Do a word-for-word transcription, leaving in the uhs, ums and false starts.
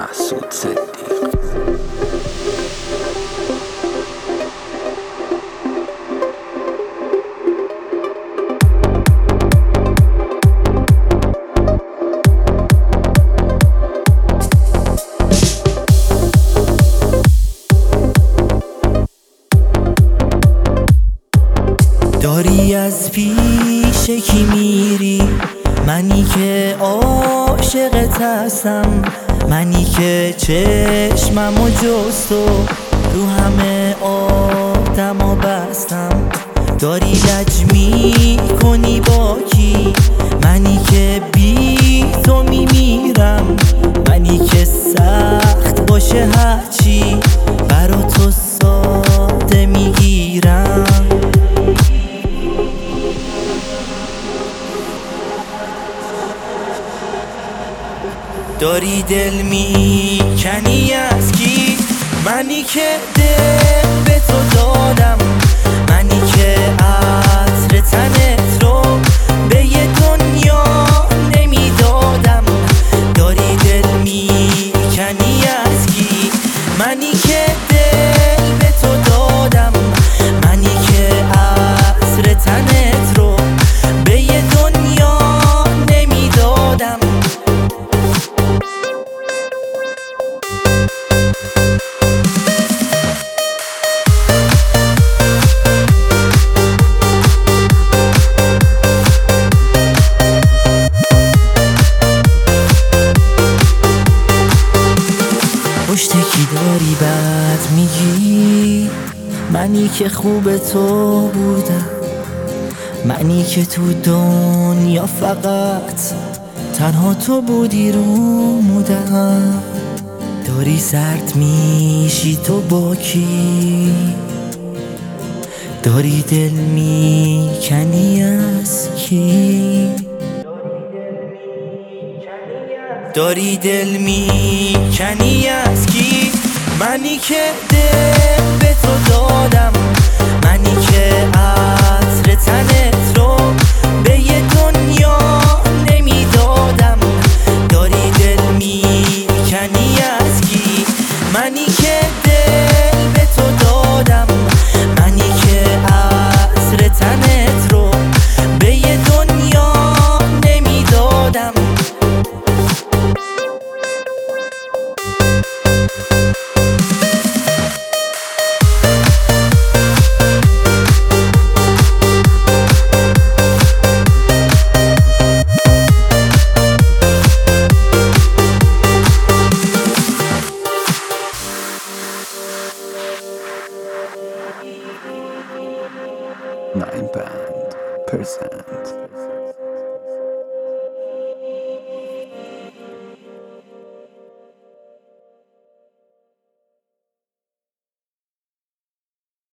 مسعود صدیق. داری از پیش کی میری؟ منی که عاشقت هستم، منی که چشممو جز تو رو همه آدما بستم. داری لج می کنی با کی؟ منی که بی تو میمیرم، منی که سخت باشه هرچی برا تو ساده میگیرم. داری دل میکنی از کی؟ منی که دل به تو دادم، منی که عطر تنت رو به یه دنیا نمیدادم. داری دل میکنی از کی؟ منی که دل به تو دادم، منی که عطر تنت رو به یه دنیا نمیدادم. پشت کی داری بد میگی؟ منی که خوب تو بودم، منی که تو دنیا فقط تنها تو بودی رو مودم. داری زرد میشی تو با کی؟ داری دل میکنی از کی؟ داری دل میکنی از کی؟ منی که دل به تو دادم، منی که عطر تنت رو به یه دنیا نمیدادم. داری دل میکنی از کی؟ منی که دل به تو دادم، منی که عطر تنت رو به یه دنیا نمیدادم. nine band percent